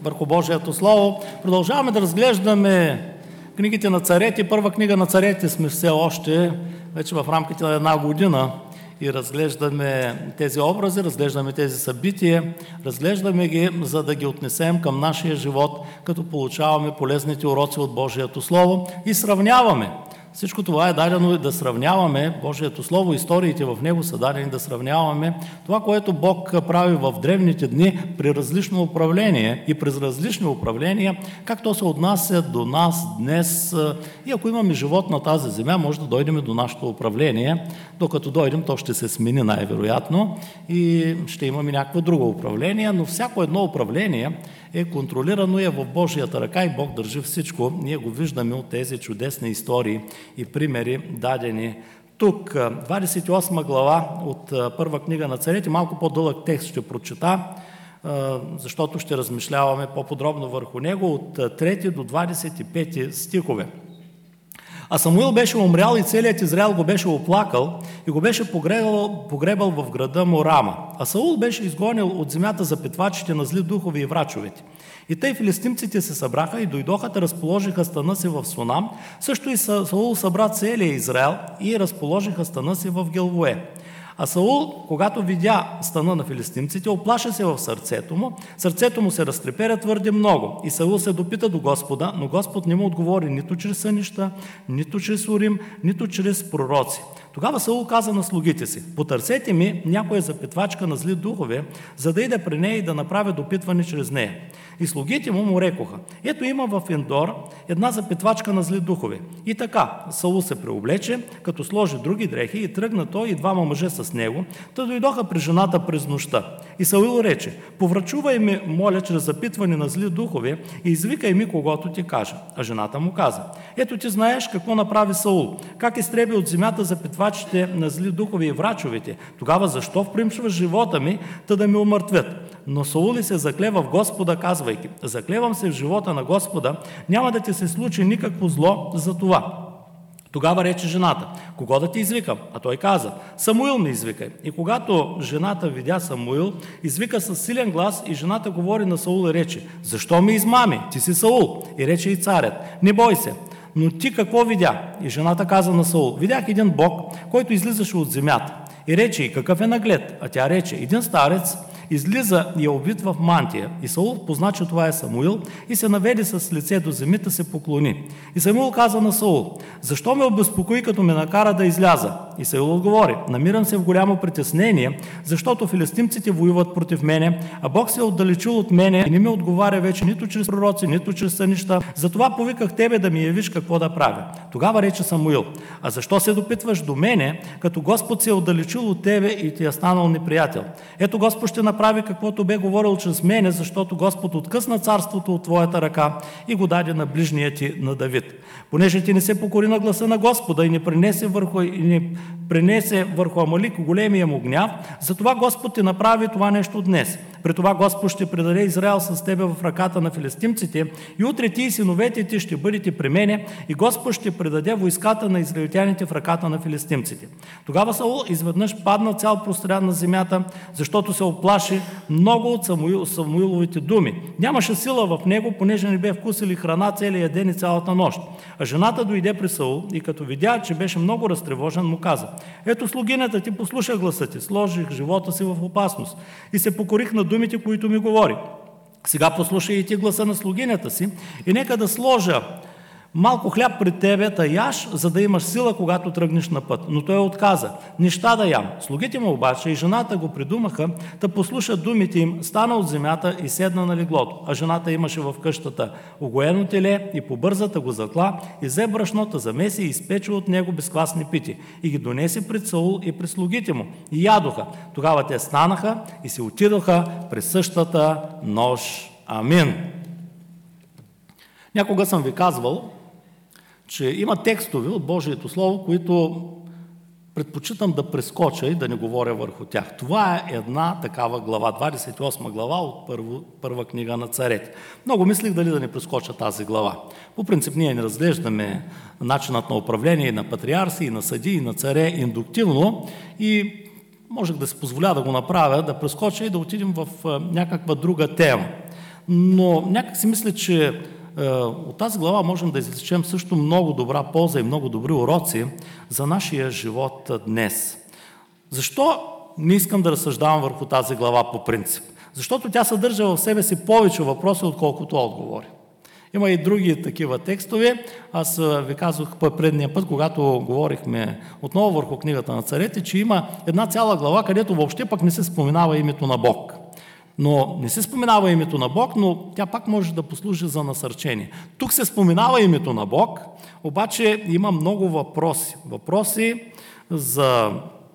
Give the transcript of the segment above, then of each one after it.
върху Божието Слово. Продължаваме да разглеждаме книгите на царете. Първа книга на царете сме все още, вече в рамките на една година и разглеждаме тези образи, разглеждаме тези събития, разглеждаме ги, за да ги отнесем към нашия живот, като получаваме полезните уроци от Божието Слово и сравняваме. Всичко това е дадено да сравняваме Божието Слово, историите в него са дадени да сравняваме това, което Бог прави в древните дни при различно управление и през различни управления, как то се отнася до нас днес. И ако имаме живот на тази земя, може да дойдем до нашето управление. Докато дойдем, то ще се смени най-вероятно и ще имаме някакво друго управление, но всяко едно управление е контролирано, е в Божията ръка и Бог държи всичко. Ние го виждаме от тези чудесни истории и примери дадени тук. 28 глава от първа книга на царете, малко по-дълъг текст ще прочета, защото ще размишляваме по-подробно върху него от 3 до 25 стихове. А Самуил беше умрял и целият Израел го беше оплакал и го беше погребал в града му Рама. А Саул беше изгонил от земята запитвачите на зли духове и врачовете. И тъй филистимците се събраха и дойдоха да разположиха стана си в Сунам. Също и Саул събра целия Израел и разположиха стана си в Гилбоя. А Саул, когато видя стана на филистимците, оплаша се в сърцето му се разтреперя твърде много. И Саул се допита до Господа, но Господ не му отговори нито чрез сънища, нито чрез Урим, нито чрез пророци. Тогава Саул каза на слугите си: потърсете ми някоя запитвачка на зли духове, за да ида при нея и да направя допитване чрез нея. И слугите му рекоха: ето има в Ендор една запитвачка на зли духове. И така, Саул се преоблече, като сложи други дрехи и тръгна той и двама мъже с него, та дойдоха при жената през нощта. И Саул рече: поврачувай ми, моля, чрез запитване на зли духове и извикай ми когото ти кажа. А жената му каза: ето ти знаеш какво направи Саул, как изтреби от земята запитвачите на зли духове и врачовете. Тогава защо впримшваш живота ми, та да ме умъртвят? Но Саул се заклева в Господа, казвайки: заклевам се в живота на Господа, няма да ти се случи никакво зло за това. Тогава рече жената: кого да ти извикам? А той каза: Самуил ме извикай. И когато жената видя Самуил, извика със силен глас и жената говори на Саул и рече: защо ме измами? Ти си Саул. И рече и царят: не бой се. Но ти какво видя? И жената каза на Саул: видях един бог, който излизаше от земята. И рече: и какъв е наглед? А тя рече: един старец излиза и е обвит в мантия. И Саул позна, че това е Самуил, и се наведе с лице до земята, се поклони. И Самуил каза на Саул: защо ме обезпокои, като ме накара да изляза? И Саул отговори: намирам се в голямо притеснение, защото филистимците воюват против мене, а Бог се е отдалечил от мене и не ми отговаря вече нито чрез пророци, нито чрез сънища. Затова повиках тебе да ми явиш какво да правя. Тогава рече Самуил: а защо се допитваш до мене, като Господ се е отдалечил от тебе и ти е станал неприятел? Ето, Господ ще направи каквото бе говорил чрез мене, защото Господ откъсна царството от твоята ръка и го даде на ближния ти, на Давид. Понеже ти не се покори на гласа на Господа и не пренесе върху Амалик големия му гняв, затова Господ ти направи това нещо днес. При това Господ ще предаде Израел с тебе в ръката на филистимците и утре ти и синовете ти ще бъдете при мене и Господ ще предаде войската на израелтяните в ръката на филистимците. Тогава Саул изведнъж падна цял прострян на земята, защото се оплаши много от Самуиловите думи. Нямаше сила в него, понеже не бе вкусили храна целия ден и цялата нощ. А жената дойде при Саул и като видя, че беше много разтревожен, му каза: ето слугинята ти послуша гласа ти, сложих живота си в опасност и се покорих на думите, които ми говори. Сега послушай и ти гласа на слугинята си и нека да сложа малко хляб пред тебе, та яш, за да имаш сила, когато тръгнеш на път. Но той отказа: неща да ям. Слугите му обаче и жената го придумаха, да послушат думите им, стана от земята и седна на леглото. А жената имаше в къщата огоено теле и побързата го закла, и взе брашното, замеси и изпече от него безквасни пити. И ги донесе пред Саул и пред слугите му. И ядоха. Тогава те станаха и се отидоха през същата нощ. Амин. Някога съм ви казвал, че има текстове от Божието Слово, които предпочитам да прескоча и да не говоря върху тях. Това е една такава глава, 28 глава от първа книга на царете. Много мислих дали да не прескоча тази глава. По принцип ние не разглеждаме начинът на управление на патриарси, и на съди, и на царе индуктивно и можех да си позволя да го направя, да прескоча и да отидем в някаква друга тема. но някак си мисля, че от тази глава можем да извлечем също много добра полза и много добри уроци за нашия живот днес. Защо не искам да разсъждавам върху тази глава по принцип? Защото тя съдържа в себе си повече въпроси, отколкото отговори. Има и други такива текстове. Аз ви казах предния път, когато говорихме отново върху книгата на царете, че има една цяла глава, където въобще пък не се споменава името на Бог. Но не се споменава името на Бог, но тя пак може да послужи за насърчение. Тук се споменава името на Бог, обаче има много въпроси. Въпроси за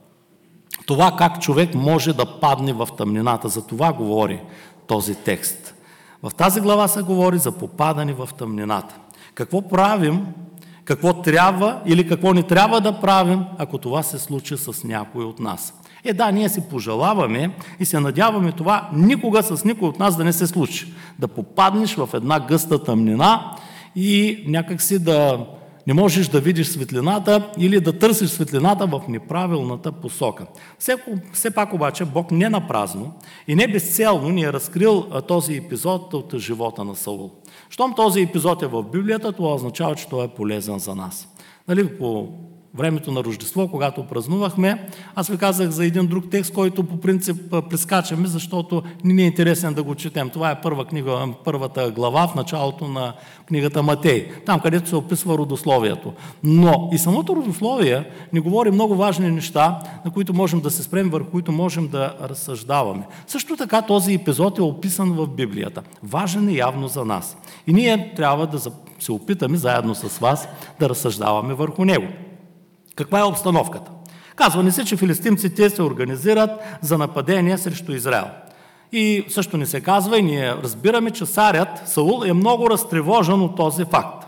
това как човек може да падне в тъмнината. За това говори този текст. В тази глава се говори за попадане в тъмнината. Какво правим, какво трябва или какво не трябва да правим, ако това се случи с някой от нас. Да, ние си пожелаваме и се надяваме това никога с никой от нас да не се случи. Да попаднеш в една гъста тъмнина и някакси да не можеш да видиш светлината или да търсиш светлината в неправилната посока. Все пак обаче Бог не напразно и не безцелно ни е разкрил този епизод от живота на Саул. Щом този епизод е в Библията, това означава, че той е полезен за нас. По времето на Рождество, когато празнувахме, аз ви казах за един друг текст, който по принцип прескачаме, защото не е интересен да го четем. Това е първата глава в началото на книгата Матей, там където се описва родословието. Но и самото родословие ни говори много важни неща, на които можем да се спрем, върху които можем да разсъждаваме. Също така този епизод е описан в Библията. Важен е явно за нас. И ние трябва да се опитаме заедно с вас да разсъждаваме върху него. Каква е обстановката? Казва ни се, че филистимците се организират за нападение срещу Израел. И също ни се казва, и ние разбираме, че царят Саул е много разтревожен от този факт.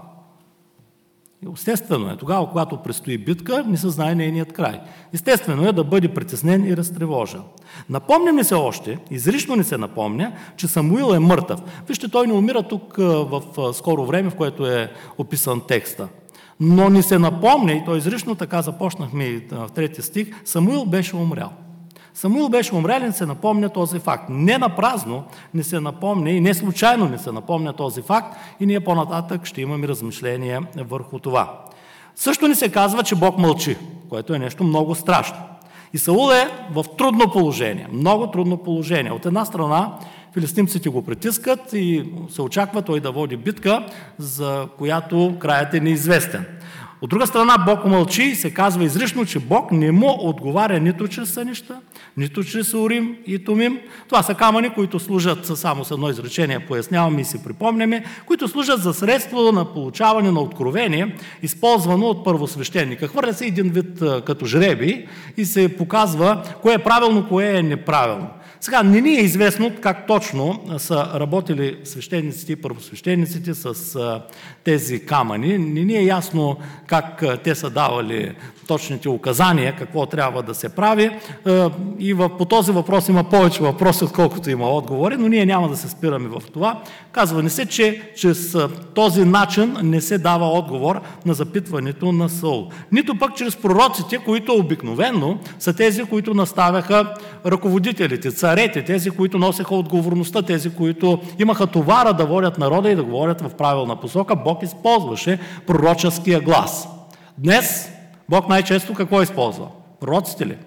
И естествено е, тогава, когато предстои битка, не се знае нейният край. Естествено е да бъде притеснен и разтревожен. Напомня ми се още, изрично ни се напомня, че Самуил е мъртъв. Вижте, той не умира тук в скоро време, в което е описан текста. Но ни се напомня, и то изрично така започнахме и в 3 стих, Самуил беше умрял. Самуил беше умрял и не се напомня този факт. Не напразно не се напомня и не случайно не се напомня този факт и ние по-нататък ще имаме размишления върху това. Също ни се казва, че Бог мълчи, което е нещо много страшно. И Саул е в трудно положение, много трудно положение. От една страна филистимците го притискат и се очаква той да води битка, за която краят е неизвестен. От друга страна Бог мълчи и се казва изрично, че Бог не му отговаря нито чрез сънища, нито чрез Урим и Тумим. Това са камъни, които служат, само с едно изречение поясняваме и си припомняме, които служат за средство на получаване на откровение, използвано от първосвещеника. Хвърля се един вид като жребий и се показва кое е правилно, кое е неправилно. Сега, не ни е известно как точно са работили свещениците и първосвещениците с тези камъни. Не ни е ясно как те са давали точните указания, какво трябва да се прави. И по този въпрос има повече въпроси, отколкото има отговори, но ние няма да се спираме в това. Казва ни се, че чрез този начин не се дава отговор на запитването на Саул. Нито пък чрез пророците, които обикновено са тези, които наставяха ръководителите, царете, тези, които носеха отговорността, тези, които имаха товара да водят народа и да говорят в правилна посока. Бог използваше пророческия глас. Днес Бог най-често какво използва? Пророците ли?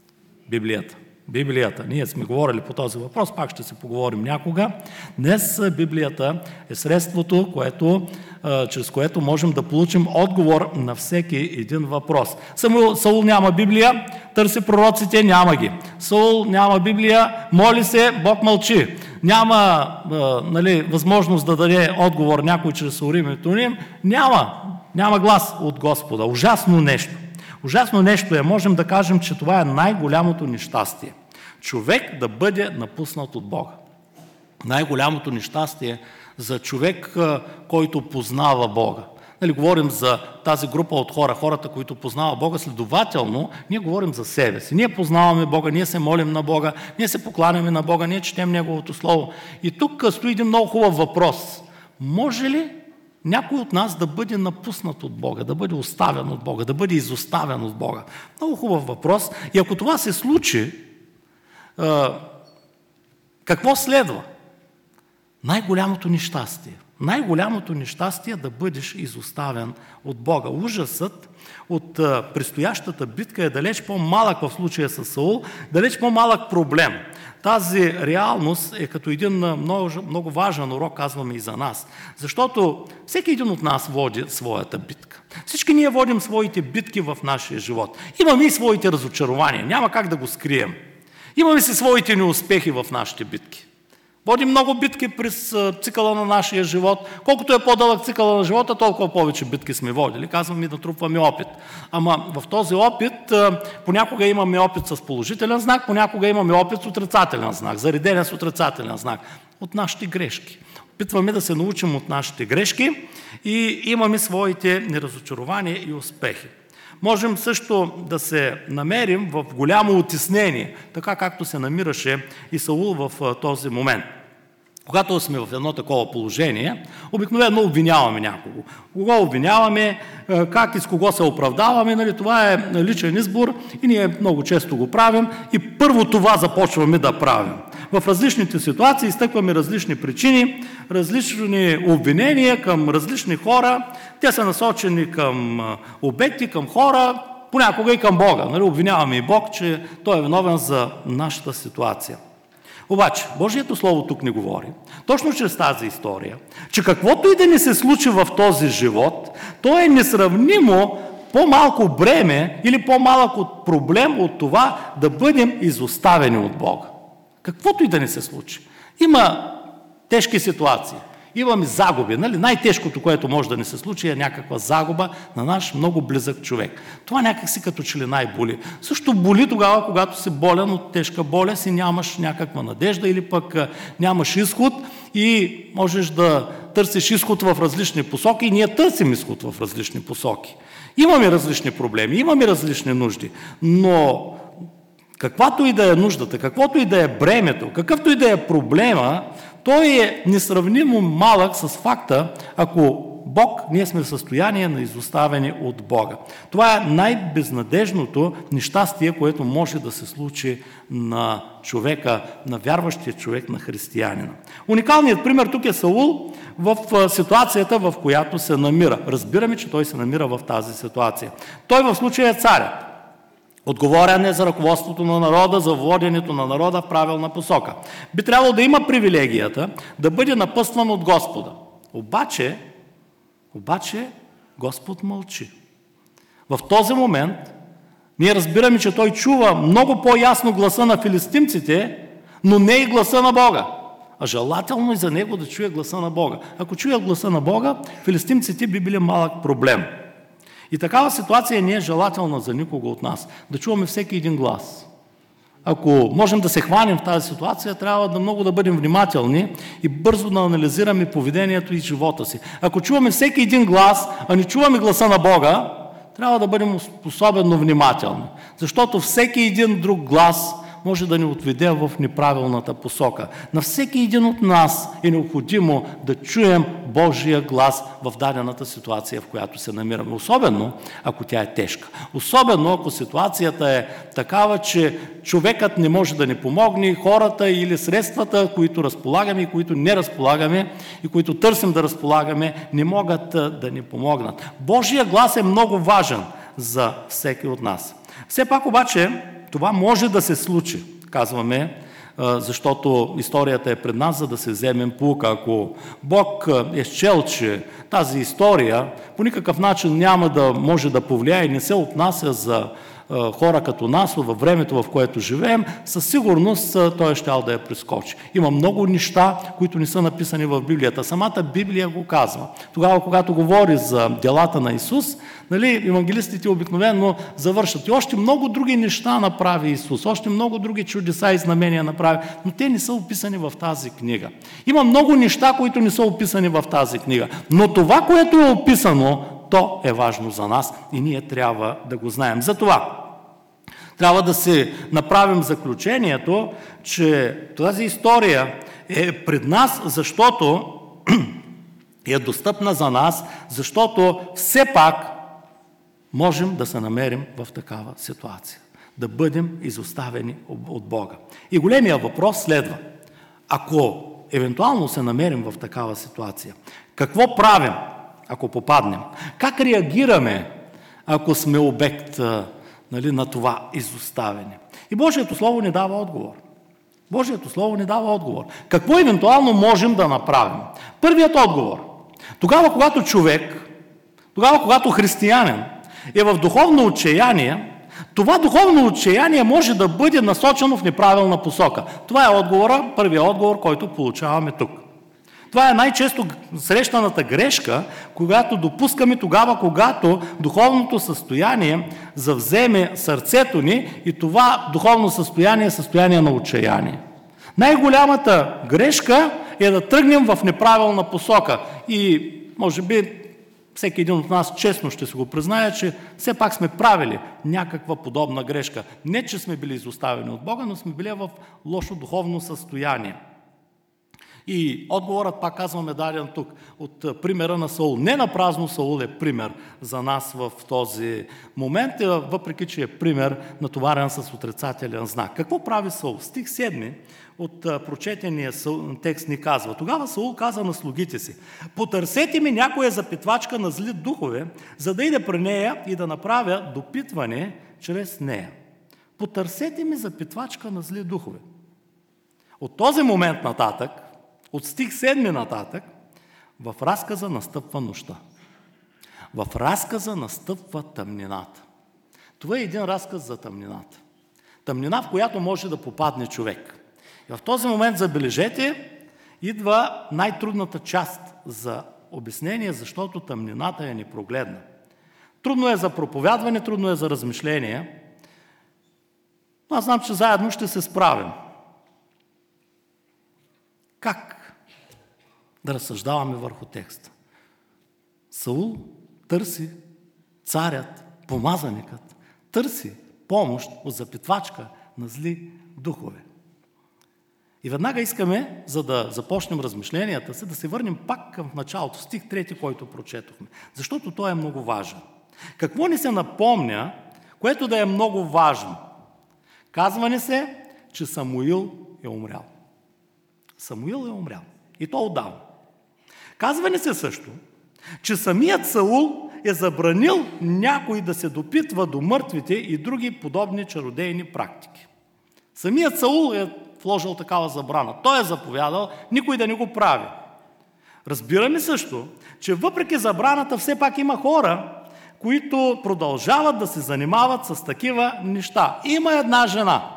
Библията. Ние сме говорили по този въпрос, пак ще се поговорим някога. Днес Библията е средството, чрез което можем да получим отговор на всеки един въпрос. Саул няма Библия, търси пророците, няма ги. Саул няма Библия, моли се, Бог мълчи. Няма възможност да даде отговор някой чрез Урим и Тумим. Няма глас от Господа. Ужасно нещо. Ужасно нещо е, можем да кажем, че това е най-голямото нещастие. Човек да бъде напуснат от Бога. Най-голямото нещастие за човек, който познава Бога. Говорим за тази група от хората, които познават Бога, следователно ние говорим за себе си. Ние познаваме Бога, ние се молим на Бога, ние се покланяме на Бога, ние четем Неговото Слово. И тук стои един много хубав въпрос. Може ли някой от нас да бъде напуснат от Бога, да бъде оставен от Бога, да бъде изоставен от Бога? Много хубав въпрос. И ако това се случи, какво следва? най-голямото нещастие. Най-голямото нещастие е да бъдеш изоставен от Бога. Ужасът от предстоящата битка е далеч по-малък в случая с Саул, далеч по-малък проблем. Тази реалност е като един много важен урок, казваме и за нас. Защото всеки един от нас води своята битка. Всички ние водим своите битки в нашия живот. Имаме и своите разочарования, няма как да го скрием. Имаме си своите неуспехи в нашите битки. Водим много битки през цикъла на нашия живот. Колкото е по-дълъг цикъла на живота, толкова повече битки сме водили. Казваме и натрупваме опит. Ама в този опит понякога имаме опит с положителен знак, понякога имаме опит с отрицателен знак, зареден с отрицателен знак. От нашите грешки. Опитваме да се научим от нашите грешки и имаме своите неразочарования и успехи. Можем също да се намерим в голямо утеснение, така както се намираше и Саул в този момент. Когато сме в едно такова положение, обикновено обвиняваме някого. Кого обвиняваме, как и с кого се оправдаваме, нали, това е личен избор и ние много често го правим и първо това започваме да правим. В различните ситуации изтъкваме различни причини, различни обвинения към различни хора. Те са насочени към обекти, към хора, понякога и към Бога. Нали, обвиняваме и Бог, че Той е виновен за нашата ситуация. Обаче, Божието Слово тук ни говори, точно чрез тази история, че каквото и да ни се случи в този живот, то е несравнимо по-малко бреме или по-малък от проблем от това да бъдем изоставени от Бога. Каквото и да ни се случи. Има тежки ситуации. Имаме загуби. Нали? Най-тежкото, което може да ни се случи, е някаква загуба на наш много близък човек. Това някак си като че ли най-боли. Също боли тогава, когато си болен от тежка болест и нямаш някаква надежда или пък нямаш изход и можеш да търсиш изход в различни посоки и ние търсим изход в различни посоки. Имаме различни проблеми, имаме различни нужди, но каквато и да е нуждата, каквото и да е бремето, какъвто и да е проблема, той е несравнимо малък с факта, ако Бог, ние сме в състояние на изоставени от Бога. Това е най-безнадежното нещастие, което може да се случи на човека, на вярващия човек, на християнина. Уникалният пример тук е Саул в ситуацията, в която се намира. Разбираме, че той се намира в тази ситуация. Той в случая е царят. Отговорен е за ръководството на народа, за воденето на народа в правилна посока. Би трябвало да има привилегията да бъде напъстван от Господа. Обаче Господ мълчи. В този момент ние разбираме, че той чува много по-ясно гласа на филистимците, но не и гласа на Бога. А желателно и за него да чуе гласа на Бога. Ако чуе гласа на Бога, филистимците би били малък проблем. И такава ситуация не е желателна за никого от нас. Да чуваме всеки един глас. Ако можем да се хванем в тази ситуация, трябва да много да бъдем внимателни и бързо да анализираме поведението и живота си. Ако чуваме всеки един глас, а не чуваме гласа на Бога, трябва да бъдем особено внимателни. Защото всеки един друг глас може да ни отведе в неправилната посока. На всеки един от нас е необходимо да чуем Божия глас в дадената ситуация, в която се намираме. Особено, ако тя е тежка. Особено, ако ситуацията е такава, че човекът не може да ни помогне, хората или средствата, които разполагаме и които не разполагаме и които търсим да разполагаме, не могат да ни помогнат. Божия глас е много важен за всеки от нас. Все пак обаче, това може да се случи, казваме, защото историята е пред нас, за да се вземем поука. Ако Бог е счел, че тази история по никакъв начин няма да може да повлияе и не се отнася за хора като нас във времето, в което живеем, със сигурност той щял да я прескочи. Има много неща, които не са написани в Библията. Самата Библия го казва. Тогава, когато говори за делата на Исус, нали, евангелистите обикновено завършат. И още много други неща направи Исус, още много други чудеса и знамения направи, но те не са описани в тази книга. Има много неща, които не са описани в тази книга. Но това, което е описано, то е важно за нас и ние трябва да го знаем. Затова трябва да си направим заключението, че тази история е пред нас, защото е достъпна за нас, защото все пак можем да се намерим в такава ситуация. Да бъдем изоставени от Бога. И големия въпрос следва. Ако евентуално се намерим в такава ситуация, какво правим, ако попаднем? Как реагираме, ако сме обект на това изоставяне? И Божието Слово ни дава отговор. Божието Слово ни дава отговор. Какво евентуално можем да направим? Първият отговор. Тогава, когато християнин е в духовно отчаяние, това духовно отчаяние може да бъде насочено в неправилна посока. Това е първият отговор, който получаваме тук. Това е най-често срещаната грешка, когато допускаме тогава, когато духовното състояние завземе сърцето ни и това духовно състояние е състояние на отчаяние. Най-голямата грешка е да тръгнем в неправилна посока. И може би всеки един от нас честно ще се го признае, че все пак сме правили някаква подобна грешка. Не, че сме били изоставени от Бога, но сме били в лошо духовно състояние. И отговорът, пак казваме, даден тук от примера на Саул. Не напразно Саул е пример за нас в този момент, въпреки че е пример натоварен с отрицателен знак. Какво прави Саул? Стих 7 от прочетения текст ни казва: тогава Саул каза на слугите си: потърсете ми някоя запитвачка на зли духове, за да иде при нея и да направя допитване чрез нея. Потърсете ми запитвачка на зли духове. От този момент нататък, от стих 7 нататък, в разказа настъпва нощта. В разказа настъпва тъмнината. Това е един разказ за тъмнината. Тъмнина, в която може да попадне човек. И в този момент, забележете, идва най-трудната част за обяснение, защото тъмнината е непрогледна. Трудно е за проповядване, трудно е за размишление. Но аз знам, че заедно ще се справим. Как да разсъждаваме върху текста? Саул търси, царят, помазаникът, търси помощ от запитвачка на зли духове. И веднага искаме, за да започнем размишленията си, да се върнем пак към началото, стих 3, който прочетохме. Защото той е много важен. Какво ни се напомня, което да е много важно? Казва ни се, че Самуил е умрял. Самуил е умрял. И то отдавна. Казва ни се също, че самият Саул е забранил някой да се допитва до мъртвите и други подобни чародейни практики. Самият Саул е вложил такава забрана. Той е заповядал никой да не го прави. Разбираме също, че въпреки забраната все пак има хора, които продължават да се занимават с такива неща. Има една жена,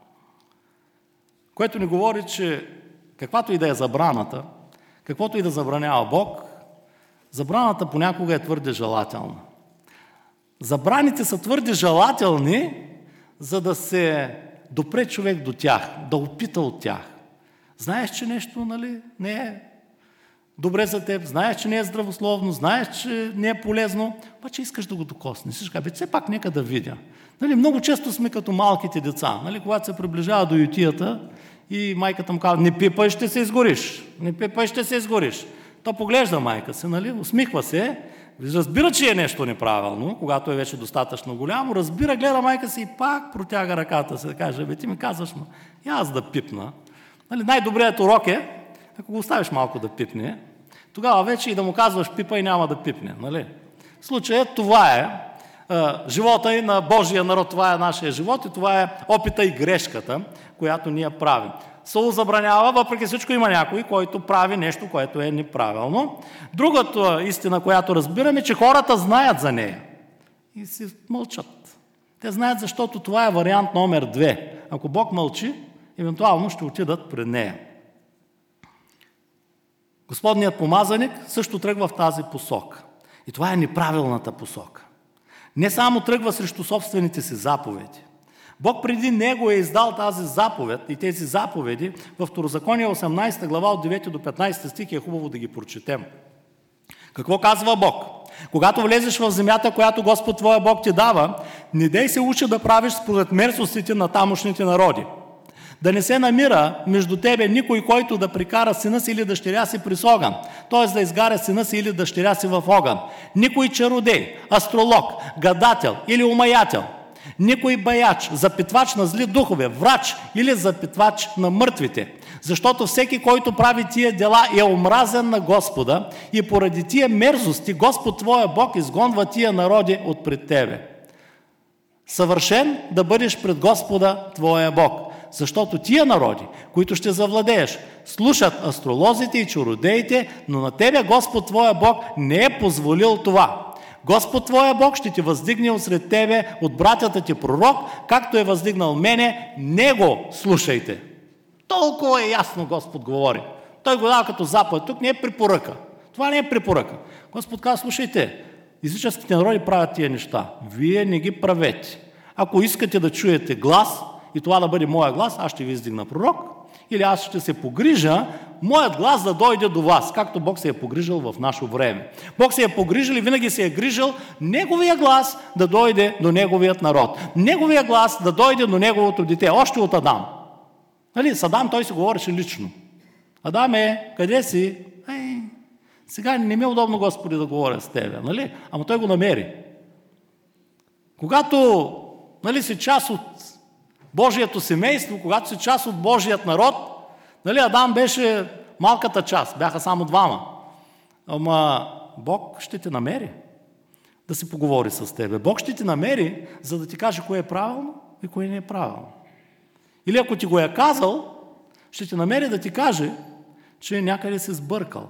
което ни говори, че каквато и да е забраната, каквото и да забранява Бог, забраната понякога е твърде желателна. Забраните са твърде желателни, за да се допре човек до тях, да опита от тях. Знаеш, че нещо не е добре за теб, знаеш, че не е здравословно, знаеш, че не е полезно, обаче искаш да го докоснеш. Все пак нека да видя. Много често сме като малките деца, когато се приближава до ютията и майката му казва: не пипай, ще се изгориш. Не пипай, ще се изгориш. То поглежда майка си, усмихва се, разбира, че е нещо неправилно, когато е вече достатъчно голямо, разбира, гледа майка си и пак протяга ръката си да каже: ти ми казваш, и аз да пипна. Най-добрият урок е, ако го оставиш малко да пипне, тогава вече и да му казваш пипа и няма да пипне. Случаят това е живота и на Божия народ, това е нашия живот и това е опита и грешката, която ние правим. Саул забранява, въпреки всичко има някой, който прави нещо, което е неправилно. Другата истина, която разбираме, че хората знаят за нея и си мълчат. Те знаят, защото това е вариант номер 2. Ако Бог мълчи, евентуално ще отидат пред нея. Господният помазаник също тръгва в тази посока. И това е неправилната посока. Не само тръгва срещу собствените си заповеди. Бог преди него е издал тази заповед и тези заповеди в Второзаконие 18 глава от 9 до 15 стих, е хубаво да ги прочетем. Какво казва Бог? Когато влезеш в земята, която Господ твоя Бог ти дава, не дей се учи да правиш според мерзостите на тамошните народи. Да не се намира между тебе никой, който да прикара сина си или дъщеря си през огън, т.е. да изгаря сина си или дъщеря си в огън. Никой чародей, астролог, гадател или умаятел, никой баяч, запитвач на зли духове, врач или запитвач на мъртвите. Защото всеки, който прави тия дела, е омразен на Господа и поради тия мерзости Господ твоя Бог изгонва тия народи отпред тебе. Съвършен да бъдеш пред Господа твоя Бог, защото тия народи, които ще завладееш, слушат астролозите и чародеите, но на тебе Господ твоя Бог не е позволил това. Господ твоя Бог ще ти въздигне отсред тебе от братята ти пророк, както е въздигнал мене, него слушайте. Толкова е ясно Господ говори. Той го дава като заповед. Тук не е препоръка. Това не е препоръка. Господ казва, слушайте, езическите народи правят тия неща. Вие не ги правете. Ако искате да чуете глас и това да бъде моя глас, аз ще ви издигна пророк, или аз ще се погрижа моят глас да дойде до вас, както Бог се е погрижил в наше време. Бог се е погрижил и винаги се е грижил неговия глас да дойде до неговият народ. Неговия глас да дойде до неговото дете, още от Адам. Нали, с Адам той се говореше лично. Адаме, къде си? Сега не ми е удобно, Господи, да говоря с тебе. Нали? Ама той го намери. Когато си част от Божието семейство, когато си част от Божият народ, Адам беше малката част, бяха само двама. Ама Бог ще те намери да си поговори с тебе. Бог ще те намери, за да ти каже кое е правилно и кое не е правилно. Или ако ти го е казал, ще те намери да ти каже, че някъде се сбъркал.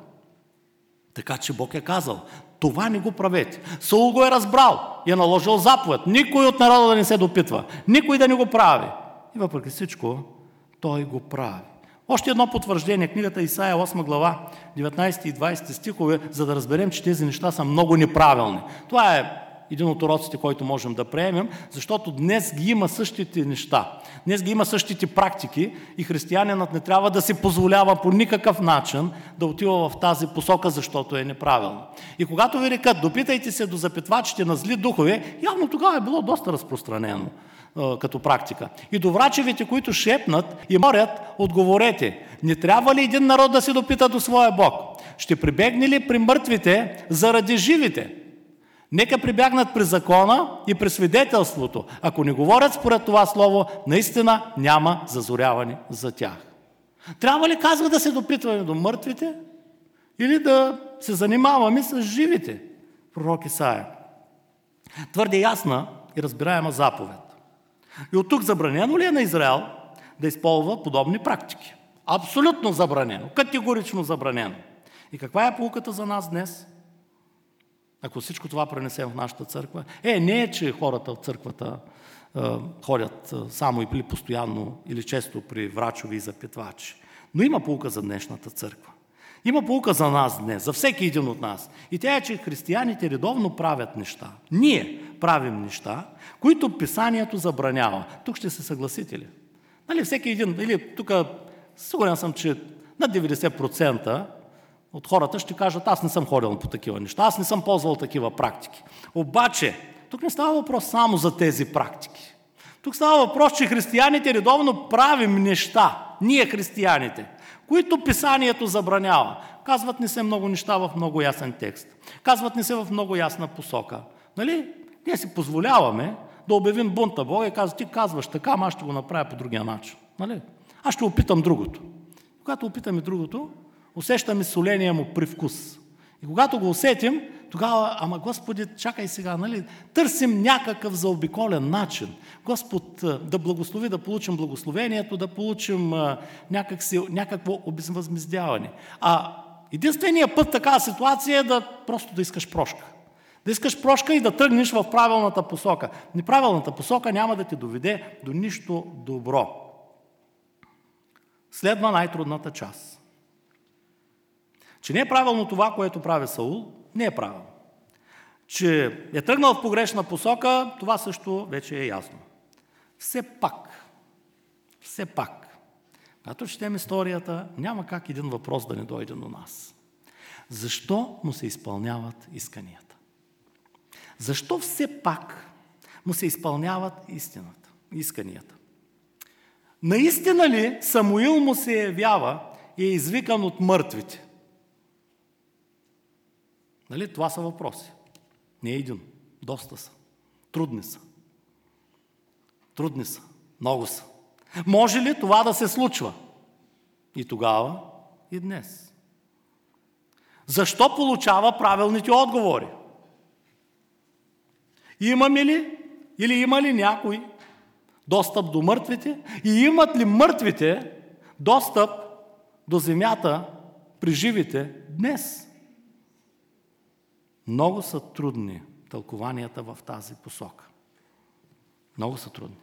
Така че Бог е казал, това не го правете. Саул го е разбрал и е наложил заповед. Никой от народа да не се допитва. Никой да не го прави. И въпреки всичко, той го прави. Още едно потвърждение, книгата Исаия 8 глава, 19 и 20 стихове, за да разберем, че тези неща са много неправилни. Това е един от уроците, който можем да приемем, защото днес ги има същите неща. Днес ги има същите практики и християнинът не трябва да си позволява по никакъв начин да отива в тази посока, защото е неправилно. И когато ви рекат, допитайте се до запитвачите на зли духове, явно тогава е било доста разпространено като практика. И до врачевите, които шепнат и морят, отговорете, не трябва ли един народ да се допита до своя Бог? Ще прибегне ли при мъртвите заради живите? Нека прибягнат при закона и при свидетелството. Ако не говорят според това слово, наистина няма зазоряване за тях. Трябва ли, казва, да се допитваме до мъртвите или да се занимаваме с живите? Пророк Исаия. Твърде ясна и разбираема заповед. И от тук забранено ли е на Израел да използва подобни практики? Абсолютно забранено, категорично забранено. И каква е поуката за нас днес? Ако всичко това пренесем в нашата църква, не е, че хората от църквата ходят само или постоянно, или често при врачови и запитвачи. Но има поука за днешната църква. Има поука за нас днес, за всеки един от нас. И тя е, че християните редовно правят неща. Ние правим неща, които Писанието забранява. Тук ще се съгласите ли? Всеки един, или тук сигурен съм, че на 90% от хората ще кажат, аз не съм ходил по такива неща, аз не съм ползвал такива практики. Обаче, тук не става въпрос само за тези практики. Тук става въпрос, че християните редовно правим неща, ние християните, които Писанието забранява. Казват ни се много неща в много ясен текст. Казват ни се в много ясна посока. Ние си позволяваме да обявим бунт на Бога и казват, ти казваш така, ама аз ще го направя по другия начин. Аз ще опитам другото. Когато опитаме другото, усещаме соления му привкус. И когато го усетим, тогава, ама Господи, чакай сега, търсим някакъв заобиколен начин. Господ да благослови, да получим благословението, да получим някакво обезвъзмездяване. А единственият път в такава ситуация е просто да искаш прошка. Да искаш прошка и да тръгнеш в правилната посока. Неправилната посока няма да те доведе до нищо добро. Следва най-трудната част. Че не е правилно това, което прави Саул, не е правилно. Че е тръгнал в погрешна посока, това също вече е ясно. Все пак, когато четем историята, няма как един въпрос да не дойде до нас. Защо му се изпълняват исканията? Защо все пак му се изпълняват исканията? Наистина ли Самуил му се явява и е извикан от мъртвите? Това са въпроси. Не е един. Доста са. Трудни са. Трудни са. Много са. Може ли това да се случва? И тогава, и днес. Защо получава правилните отговори? Имаме ли или има ли някой достъп до мъртвите? И имат ли мъртвите достъп до земята при живите днес? Много са трудни тълкованията в тази посока. Много са трудни.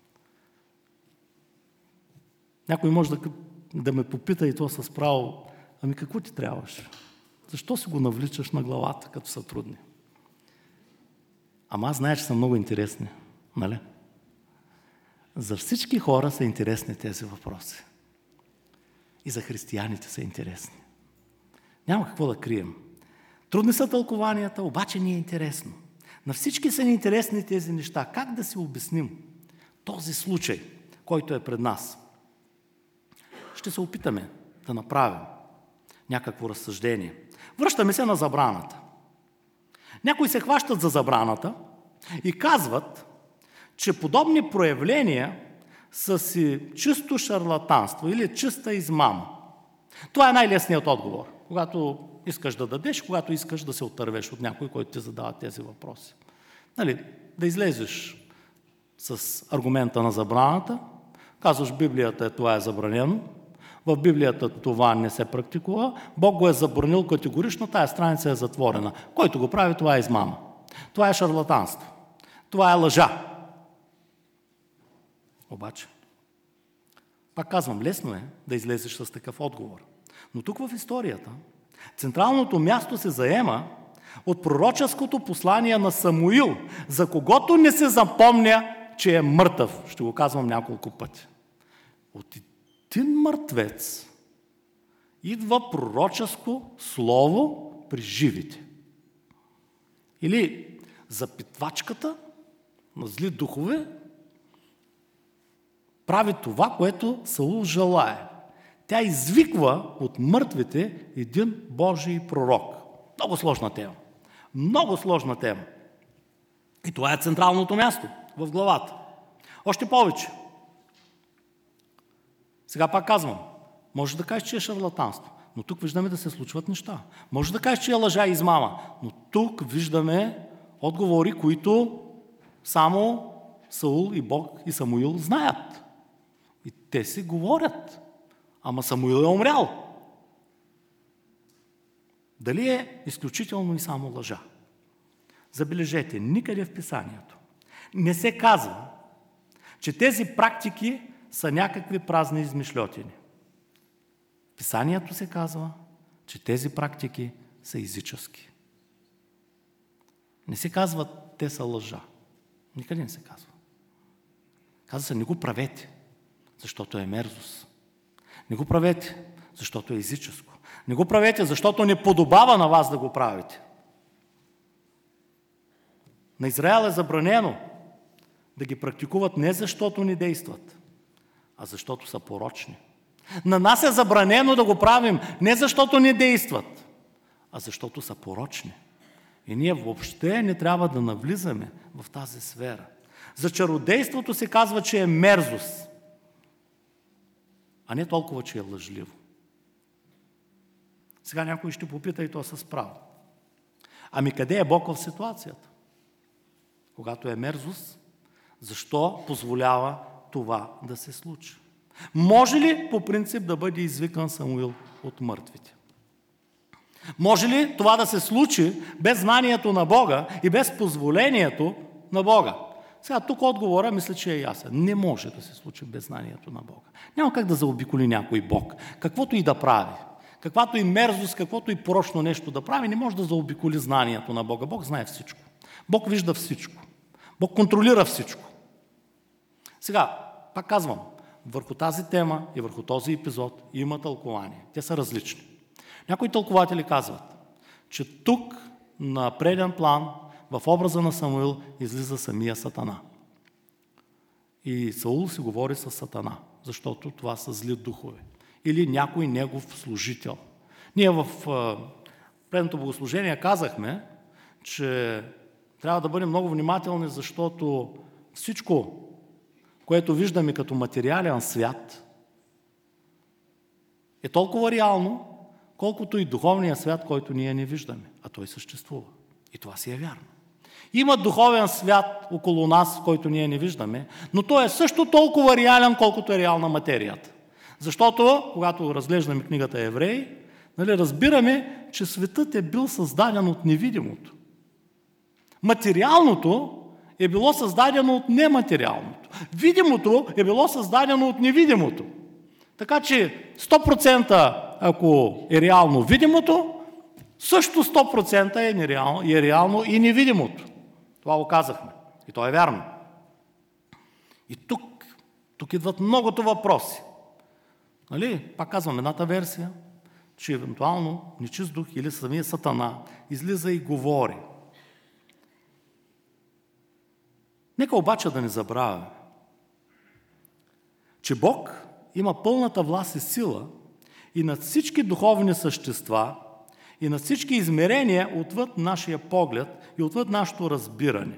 Някой може да ме попита и то с право, ами какво ти трябваше? Защо си го навличаш на главата, като са трудни? Ама аз знае, че са много интересни, нали? За всички хора са интересни тези въпроси. И за християните са интересни. Няма какво да крием. Трудни са тълкованията, обаче ни е интересно. На всички са ни интересни тези неща. Как да си обясним този случай, който е пред нас? Ще се опитаме да направим някакво разсъждение. Връщаме се на забраната. Някои се хващат за забраната и казват, че подобни проявления са си чисто шарлатанство или чиста измама. Това е най-лесният отговор. Когато искаш да дадеш, когато искаш да се отървеш от някой, който ти задава тези въпроси. Нали, да излезеш с аргумента на забраната, казваш, Библията това е забранено, в Библията това не се практикува, Бог го е забранил категорично, тая страница е затворена. Който го прави, това е измама. Това е шарлатанство. Това е лъжа. Обаче, пак казвам, лесно е да излезеш с такъв отговор. Но тук в историята централното място се заема от пророческото послание на Самуил, за когото не се запомня, че е мъртъв. Ще го казвам няколко пъти. От един мъртвец идва пророческо слово при живите. Или запитвачката на зли духове прави това, което Саул желае. Тя извиква от мъртвите един Божий пророк. Много сложна тема. Много сложна тема. И това е централното място в главата. Още повече. Сега пак казвам, може да кажеш, че е шарлатанство, но тук виждаме да се случват неща. Може да кажеш, че е лъжа и измама, но тук виждаме отговори, които само Саул и Бог и Самуил знаят. И те си говорят. Ама Самуил е умрял. Дали е изключително и само лъжа? Забележете, никъде в Писанието не се казва, че тези практики са някакви празни измишльотини. В Писанието се казва, че тези практики са езически. Не се казва, те са лъжа. Никъде не се казва. Казва се, не го правете, защото е мерзост. Не го правете, защото е езическо. Не го правете, защото не подобава на вас да го правите. На Израел е забранено да ги практикуват не защото не действат, а защото са порочни. На нас е забранено да го правим не защото не действат, а защото са порочни. И ние въобще не трябва да навлизаме в тази сфера. За чародейството се казва, че е мерзост, а не толкова, че е лъжливо. Сега някой ще попита и то с право. Ами къде е Бог в ситуацията? Когато е мерзост, защо позволява това да се случи? Може ли по принцип да бъде извикан Самуил от мъртвите? Може ли това да се случи без знанието на Бога и без позволението на Бога? Сега тук отговора мисля, че е ясен. Не може да се случи без знанието на Бога. Няма как да заобиколи някой Бог. Каквото и да прави, каквато и мерзост, каквото и порочно нещо да прави, не може да заобиколи знанието на Бога. Бог знае всичко. Бог вижда всичко. Бог контролира всичко. Сега, пак казвам, върху тази тема и върху този епизод има тълкование. Те са различни. Някои тълкователи казват, че тук на преден план в образа на Самуил излиза самия Сатана. И Саул си говори с Сатана, защото това са зли духове. Или някой негов служител. Ние в предното богослужение казахме, че трябва да бъдем много внимателни, защото всичко, което виждаме като материален свят, е толкова реално, колкото и духовният свят, който ние не виждаме. А той съществува. И това си е вярно. Има духовен свят около нас, който ние не виждаме, но той е също толкова реален, колкото е реална материята. Защото, когато разглеждаме книгата Евреи, разбираме, че светът е бил създаден от невидимото. Материалното е било създадено от нематериалното. Видимото е било създадено от невидимото. Така че 100% ако е реално видимото, също 100% е реално и невидимото. Това го казахме. И то е вярно. И тук идват многото въпроси. Пак казвам едната версия, че евентуално нечист дух или самия Сатана излиза и говори. Нека обаче да не забравяме, че Бог има пълната власт и сила и над всички духовни същества, и над всички измерения отвъд нашия поглед и отвъд нашето разбиране.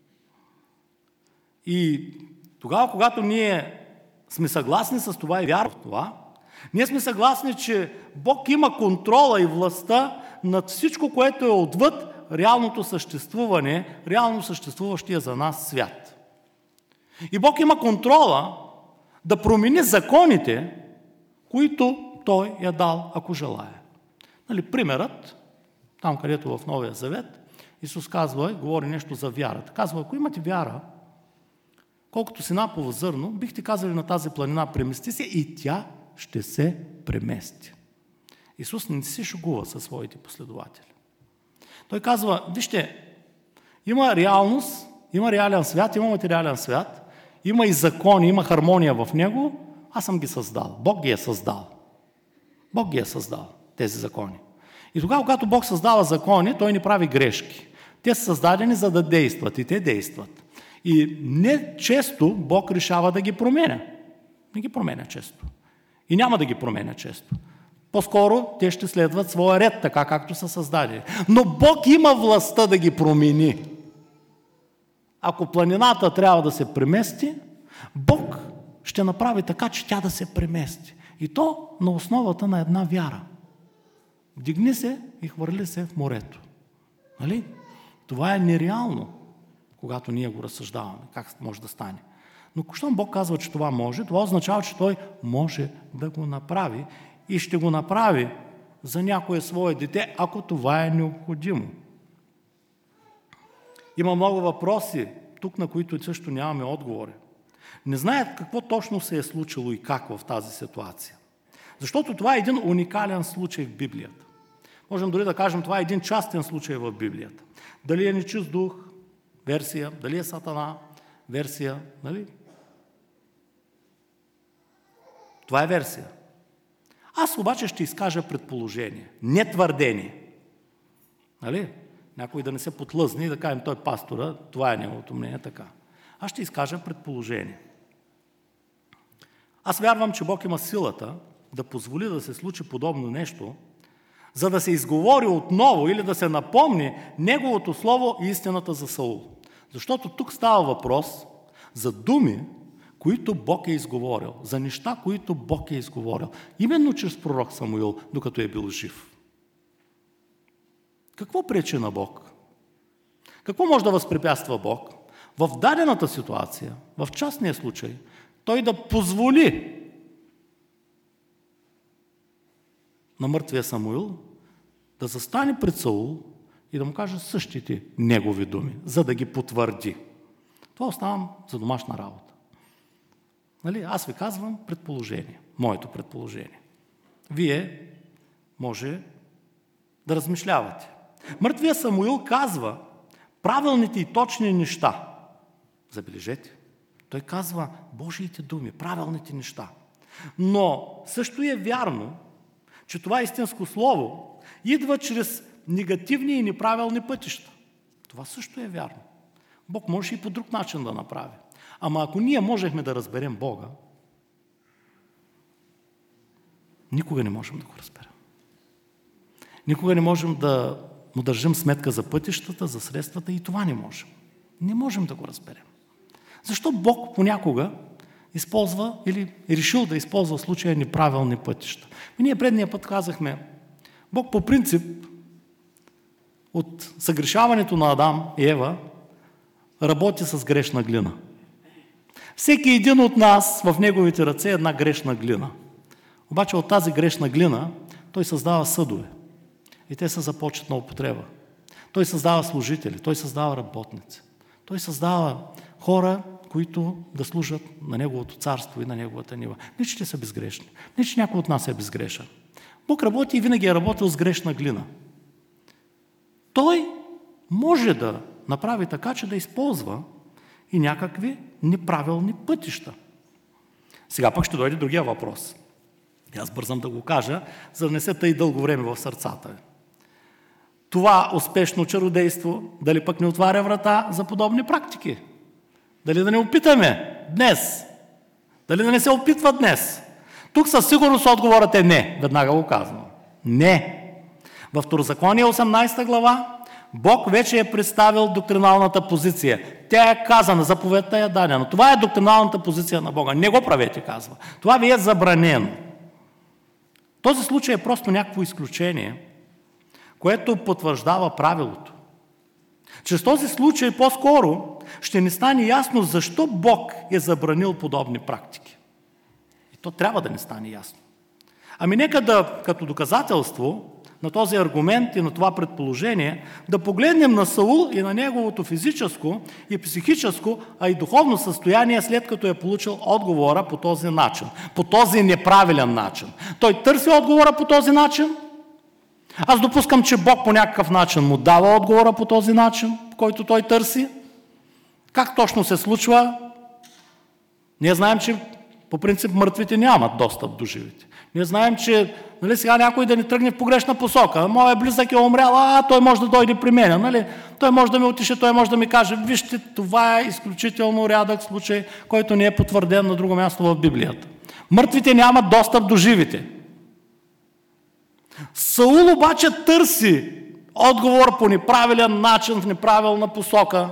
И тогава, когато ние сме съгласни с това и вярваме в това, ние сме съгласни, че Бог има контрола и властта над всичко, което е отвъд реалното съществуване, реално съществуващия за нас свят. И Бог има контрола да промени законите, които Той е дал, ако желае. Примерът, там където в Новия Завет, Исус казва, говори нещо за вярата. Казва, ако имате вяра, колкото синапово зърно, бихте казали на тази планина, премести се и тя ще се премести. Исус не се шегува със своите последователи. Той казва, вижте, има реалност, има реален свят, има материален свят, има и закони, има хармония в него, аз съм ги създал. Бог ги е създал. Бог ги е създал, тези закони. И тогава, когато Бог създава закони, Той не прави грешки. Те са създадени за да действат и те действат. И не често Бог решава да ги променя. Не ги променя често. И няма да ги променя често. По-скоро те ще следват своя ред, така както са създадени. Но Бог има властта да ги промени. Ако планината трябва да се премести, Бог ще направи така, че тя да се премести. И то на основата на една вяра. Вдигни се и хвърли се в морето. Нали? Това е нереално, когато ние го разсъждаваме. Как може да стане? Но щом Бог казва, че това може, това означава, че Той може да го направи и ще го направи за някое свое дете, ако това е необходимо. Има много въпроси тук, на които също нямаме отговори. Не знаят какво точно се е случило и как в тази ситуация. Защото това е един уникален случай в Библията. Можем дори да кажем, това е един частен случай в Библията. Дали е нечист дух, версия, дали е Сатана, версия, нали? Това е версия. Аз обаче ще изкажа предположение, не твърдение. Нали? Някой да не се подлъзне и да кажем, той пастора, това е неговото мнение, така. Аз ще изкажа предположение. Аз вярвам, че Бог има силата да позволи да се случи подобно нещо, за да се изговори отново или да се напомни Неговото слово и истината за Саул. Защото тук става въпрос за думи, които Бог е изговорил, за неща, които Бог е изговорил, именно чрез пророк Самуил, докато е бил жив. Какво пречи на Бог? Какво може да възпрепятства Бог? В дадената ситуация, в частния случай, Той да позволи на мъртвия Самуил да застане пред Саул и да му каже същите негови думи, за да ги потвърди. Това оставам за домашна работа. Нали? Аз ви казвам предположение, моето предположение. Вие може да размишлявате. Мъртвия Самуил казва правилните и точни неща. Забележете. Той казва Божиите думи, правилните неща. Но също е вярно, че това истинско слово идва чрез негативни и неправилни пътища. Това също е вярно. Бог може и по друг начин да направи. Ама ако ние можехме да разберем Бога, никога не можем да го разберем. Никога не можем да му държим сметка за пътищата, за средствата и това не можем. Не можем да го разберем. Защо Бог понякога използва или е решил да използва в случая неправилни пътища. И ние предния път казахме, Бог по принцип от съгрешаването на Адам и Ева работи с грешна глина. Всеки един от нас в неговите ръце е една грешна глина. Обаче от тази грешна глина той създава съдове. И те са за почетна употреба. Той създава служители, той създава работници. Той създава хора, които да служат на Неговото царство и на Неговата нива. Не, че те са безгрешни. Не, че някой от нас е безгрешен. Бог работи и винаги е работил с грешна глина. Той може да направи така, че да използва и някакви неправилни пътища. Сега пък ще дойде другия въпрос. Аз бързам да го кажа, за да не се тъй дълго време в сърцата. Това успешно чародейство, дали пък не отваря врата за подобни практики? Дали да не опитаме днес? Дали да не се опитва днес? Тук със сигурност отговорът е не. Веднага го казвам. Не. Във Второзаконие 18 глава Бог вече е представил доктриналната позиция. Тя е казана, заповедта е дадена. Това е доктриналната позиция на Бога. Не го правете, казва. Това ви е забранено. Този случай е просто някакво изключение, което потвърждава правилото. Чрез този случай по-скоро ще ни стане ясно защо Бог е забранил подобни практики. И то трябва да ни стане ясно. Ами нека да, като доказателство на този аргумент и на това предположение, да погледнем на Саул и на неговото физическо и психическо, а и духовно състояние, след като е получил отговора по този начин, по този неправилен начин. Той търси отговора по този начин. Аз допускам, че Бог по някакъв начин му дава отговора по този начин, по който той търси. Как точно се случва? Ние знаем, че по принцип мъртвите нямат достъп до живите. Ние знаем, че сега някой да ни тръгне в погрешна посока. Моя близък е умрял, той може да дойде при мен. Той може да ми отише, той може да ми каже, вижте, това е изключително рядък случай, който не е потвърден на друго място в Библията. Мъртвите нямат достъп до живите. Саул обаче търси отговор по неправилен начин, в неправилна посока.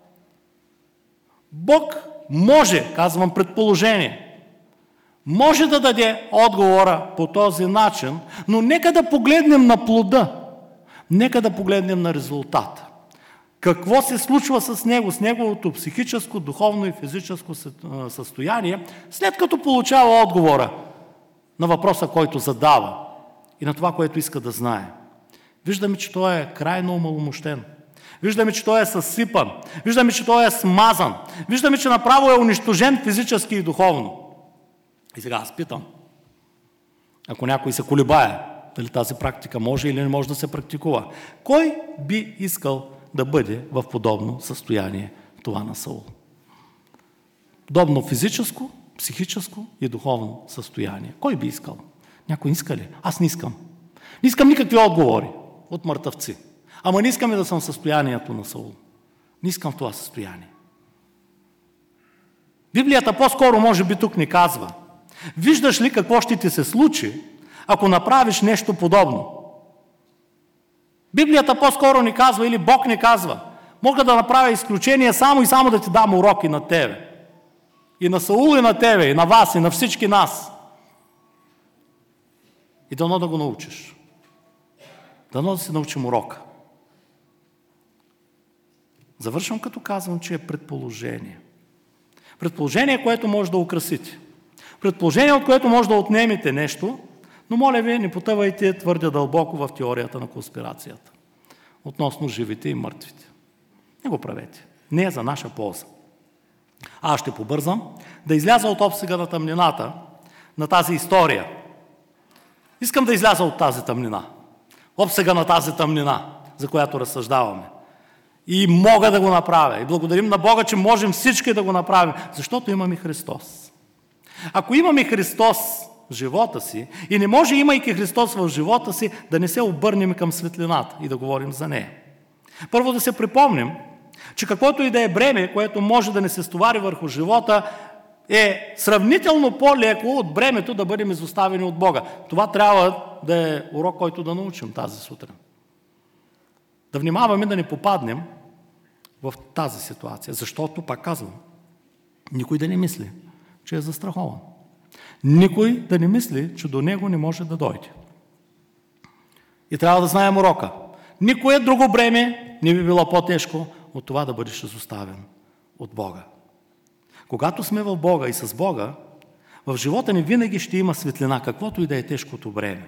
Бог може, казвам предположение, може да даде отговора по този начин, но нека да погледнем на плода, нека да погледнем на резултата. Какво се случва с него, с неговото психическо, духовно и физическо състояние, след като получава отговора на въпроса, който задава и на това, което иска да знае. Виждаме, че той е крайно омаломощен. Виждаме, че той е съсипан. Виждаме, че той е смазан. Виждаме, че направо е унищожен физически и духовно. И сега аз питам, ако някой се колебае, дали тази практика може или не може да се практикува, кой би искал да бъде в подобно състояние това на Саул? Подобно физическо, психическо и духовно състояние. Кой би искал? Някой иска ли? Аз не искам. Не искам никакви отговори от мъртъвци. Ама не искам и да съм в състоянието на Саул. Не искам в това състояние. Библията по-скоро може би тук ни казва: виждаш ли какво ще ти се случи, ако направиш нещо подобно? Библията по-скоро ни казва, или Бог ни казва: мога да направя изключение само и само да ти дам уроки на тебе. И на Саул, и на тебе, и на вас, и на всички нас. И дано да го научиш. Дано да си научим урока. Завършвам като казвам, че е предположение. Предположение, което може да украсите. Предположение, от което може да отнемете нещо, но моля ви, не потъвайте твърде дълбоко в теорията на конспирацията относно живите и мъртвите. Не го правете. Не е за наша полза. Аз ще побързам да изляза от обсега на тъмнината на тази история. Искам да изляза от тази тъмнина. Обсега на тази тъмнина, за която разсъждаваме. И мога да го направя. И благодарим на Бога, че можем всички да го направим, защото имаме Христос. Ако имаме Христос в живота си и не може, имайки Христос в живота си, да не се обърнем към светлината и да говорим за нея. Първо да се припомним, че каквото и да е бреме, което може да не се стовари върху живота, е сравнително по-леко от бремето да бъдем изоставени от Бога. Това трябва да е урок, който да научим тази сутрин. Да внимаваме да не попаднем в тази ситуация, защото, пак казвам, никой да не мисли, че е застрахован. Никой да не мисли, че до него не може да дойде. И трябва да знаем урока. Никое друго бреме не би било по-тежко от това да бъдеш изоставен от Бога. Когато сме в Бога и с Бога, в живота ни винаги ще има светлина, каквото и да е тежкото бреме,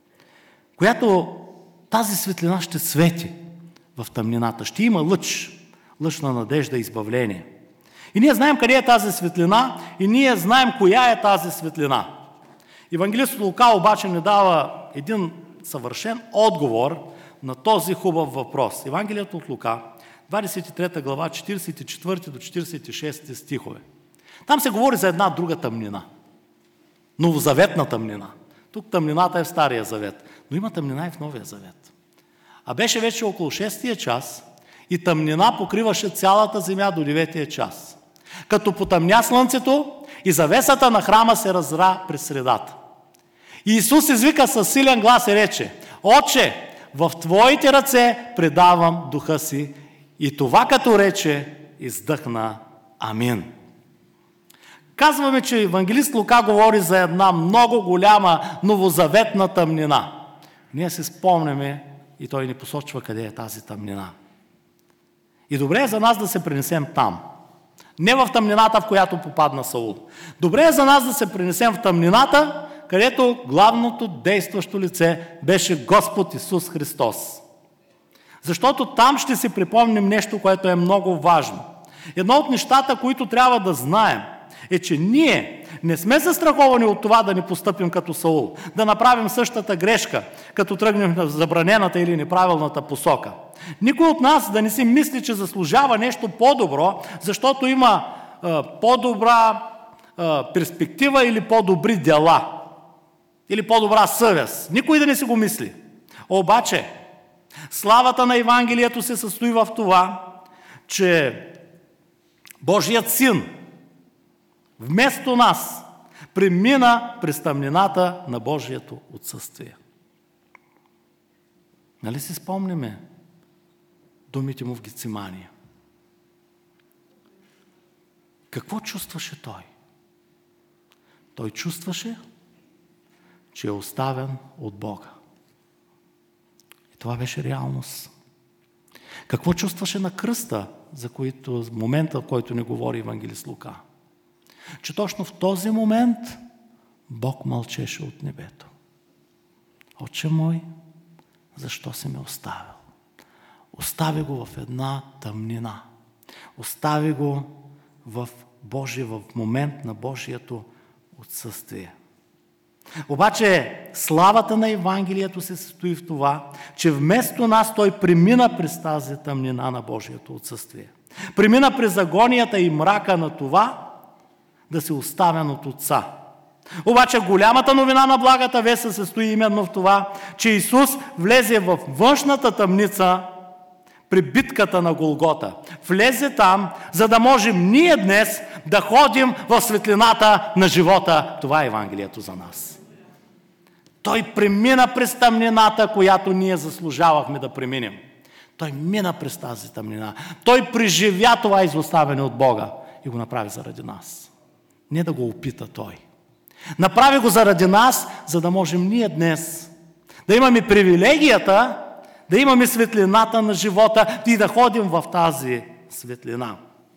която тази светлина ще свети в тъмнината. Ще има лъч на надежда и избавление. И ние знаем къде е тази светлина и ние знаем коя е тази светлина. Евангелист Лука обаче не дава един съвършен отговор на този хубав въпрос. Евангелието от Лука, 23 глава, 44 до 46 стихове. Там се говори за една друга тъмнина. Новозаветна тъмнина. Тук тъмнината е в Стария завет, но има тъмнина и в Новия завет. А беше вече около 6-тия час и тъмнина покриваше цялата земя до 9-тия час. Като потъмня слънцето и завесата на храма се разра през средата. И Исус извика със силен глас и рече: Отче, в Твоите ръце предавам духа си. И това като рече, издъхна Амин. Казваме, че евангелист Лука говори за една много голяма новозаветна тъмнина. Ние се спомняме и той ни посочва къде е тази тъмнина. И добре е за нас да се пренесем там. Не в тъмнината, в която попадна Саул. Добре е за нас да се пренесем в тъмнината, където главното действащо лице беше Господ Исус Христос. Защото там ще си припомним нещо, което е много важно. Едно от нещата, които трябва да знаем, е, че ние не сме застраховани от това да не постъпим като Саул, да направим същата грешка, като тръгнем в забранената или неправилната посока. Никой от нас да не си мисли, че заслужава нещо по-добро, защото има по-добра перспектива или по-добри дела, или по-добра съвест. Никой да не си го мисли. Обаче, славата на Евангелието се състои в това, че Божият Син вместо нас премина през тъмнината на Божието отсъствие. Нали си спомняме думите му в Гецимания? Какво чувстваше той? Той чувстваше, че е оставен от Бога. И това беше реалност. Какво чувстваше на кръста, за който момента, в който ни говори евангелист Лука? Че точно в този момент Бог мълчеше от небето. Отче мой, защо си ме оставил? Остави го в една тъмнина. Остави го в момент на Божието отсъствие. Обаче славата на Евангелието се състои в това, че вместо нас той премина през тази тъмнина на Божието отсъствие. Премина през агонията и мрака на това да се оставен от Отца. Обаче голямата новина на благата вест се състои именно в това, че Исус влезе в външната тъмница при битката на Голгота. Влезе там, за да можем ние днес да ходим в светлината на живота. Това е Евангелието за нас. Той премина през тъмнината, която ние заслужавахме да преминем. Той мина през тази тъмнина. Той преживя това изоставяне от Бога и го направи заради нас. Не да го опита Той. Направи го заради нас, за да можем ние днес да имаме привилегията, да имаме светлината на живота и да ходим в тази светлина.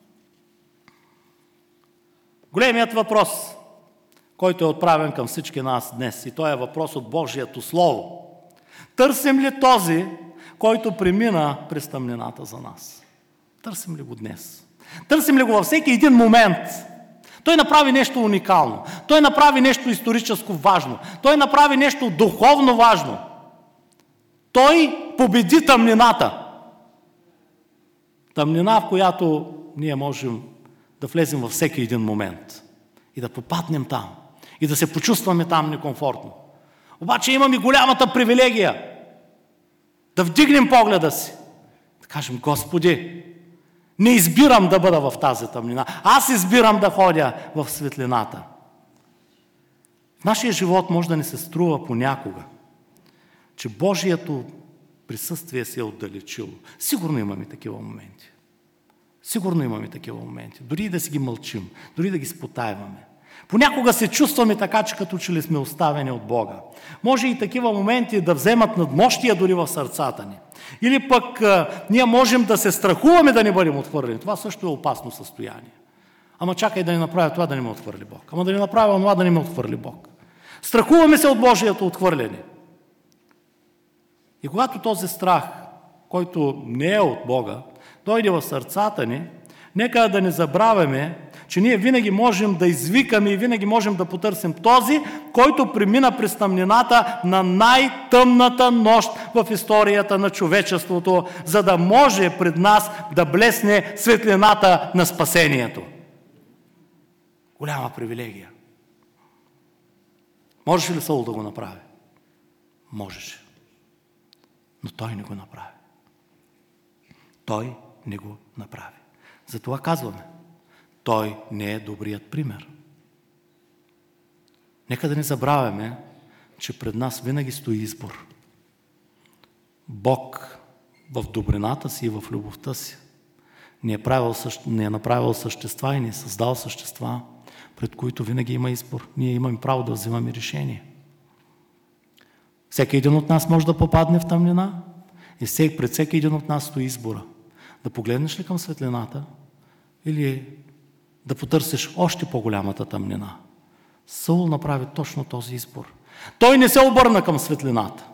Големият въпрос, който е отправен към всички нас днес, и той е въпрос от Божието Слово. Търсим ли този, който премина през тъмнината за нас? Търсим ли го днес? Търсим ли го във всеки един момент? Той направи нещо уникално. Той направи нещо историческо важно. Той направи нещо духовно важно. Той победи тъмнината. Тъмнина, в която ние можем да влезем във всеки един момент и да попаднем там и да се почувстваме там некомфортно. Обаче имаме голямата привилегия да вдигнем погледа си, да кажем: Господи, не избирам да бъда в тази тъмнина. Аз избирам да ходя в светлината. В нашия живот може да ни се струва понякога, че Божието присъствие се е отдалечило. Сигурно имаме такива моменти. Сигурно имаме такива моменти. Дори и да си ги мълчим, дори да ги спотайваме. Понякога се чувстваме така, че като че ли сме оставени от Бога. Може и такива моменти да вземат надмощия дори в сърцата ни. Или пък ние можем да се страхуваме да не бъдем отхвърлени. Това също е опасно състояние. Ама чакай да не направя това, да не ме отхвърли Бог. Ама да не направя това, да не ме отхвърли Бог. Страхуваме се от Божието отхвърляне. И когато този страх, който не е от Бога, дойде в сърцата ни, нека да не забравяме, че ние винаги можем да извикаме и винаги можем да потърсим този, който премина през тъмнината на най-тъмната нощ в историята на човечеството, за да може пред нас да блесне светлината на спасението. Голяма привилегия. Можеше ли Саул да го направи? Можеше. Но той не го направи. Той не го направи. Затова казваме, той не е добрият пример. Нека да не забравяме, че пред нас винаги стои избор. Бог в добрината си и в любовта си ни е направил същества и ни е създал същества, пред които винаги има избор. Ние имаме право да взимаме решение. Всеки един от нас може да попадне в тъмнина и пред всеки един от нас стои избора. Да погледнеш ли към светлината или да потърсиш още по-голямата тъмнина. Саул направи точно този избор. Той не се обърна към светлината.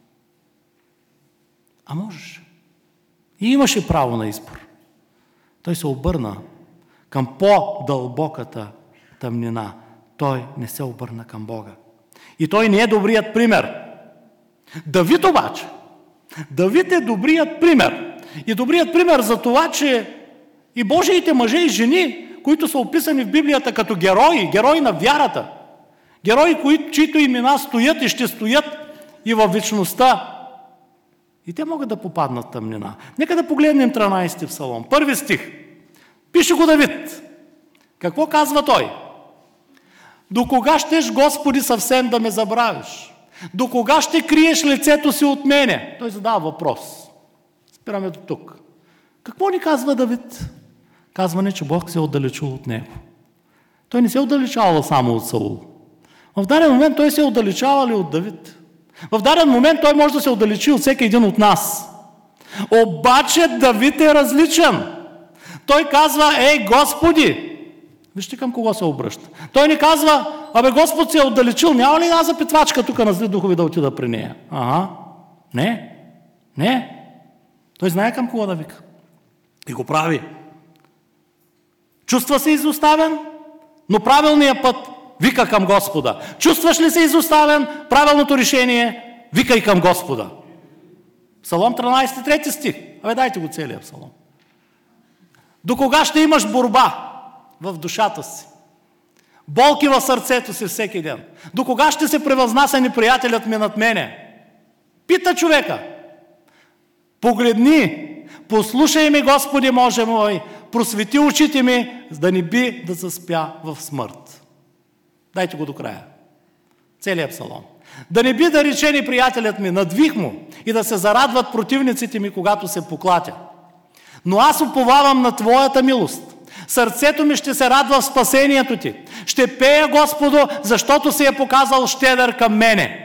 А можеше. И имаше право на избор. Той се обърна към по-дълбоката тъмнина. Той не се обърна към Бога. И той не е добрият пример. Давид обаче. Давид е добрият пример. И добрият пример за това, че и Божиите мъже и жени, които са описани в Библията като герои на вярата, герои, чието имена стоят и ще стоят и във вечността. И те могат да попаднат в тъмнина. Нека да погледнем 13 псалом. 1 стих. Пише го Давид. Какво казва той? До кога щеш, Господи, съвсем да ме забравиш? До кога ще криеш лицето си от мене? Той задава въпрос. Спираме до тук. Какво ни казва Давид? Казва ни, че Бог се е отдалечил от него. Той не се е отдалечавал само от Саул. В даден момент той се е отдалечавал и от Давид. В даден момент той може да се отдалечи от всеки един от нас. Обаче Давид е различен. Той казва, Господи! Вижте към кого се обръща. Той не казва, Господ се е отдалечил, няма ли една запитвачка тук на зли духови да отида при нея? Не. Той знае към кого да вика. И го прави. Чувства се изоставен, но правилният път вика към Господа. Чувстваш ли се изоставен, правилното решение викай към Господа. Псалом 13, 3 стих. Дайте го целия псалом. До кога ще имаш борба в душата си? Болки в сърцето си всеки ден. До кога ще се превъзнася неприятелят ми над мене? Пита човека. Погледни, послушай ме, Господи, Боже мой, просвети очите ми, за да не би да заспя в смърт. Дайте го до края. Целият псалом. Да не би да рече неприятелят ми, надвих му и да се зарадват противниците ми, когато се поклатя. Но аз уповавам на Твоята милост. Сърцето ми ще се радва в спасението Ти. Ще пея Господу, защото се е показал щедър към мене.